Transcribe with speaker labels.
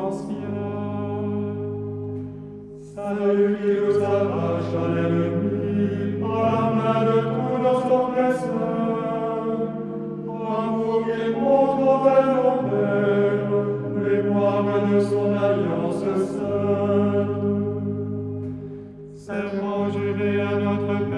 Speaker 1: anciens. Salut qui nous arrache à l'ennemi, par la main de tous nos oppresseurs. Amour qu'il montre envers nos pères, mémoire de son alliance sainte. Servant juré à notre Père,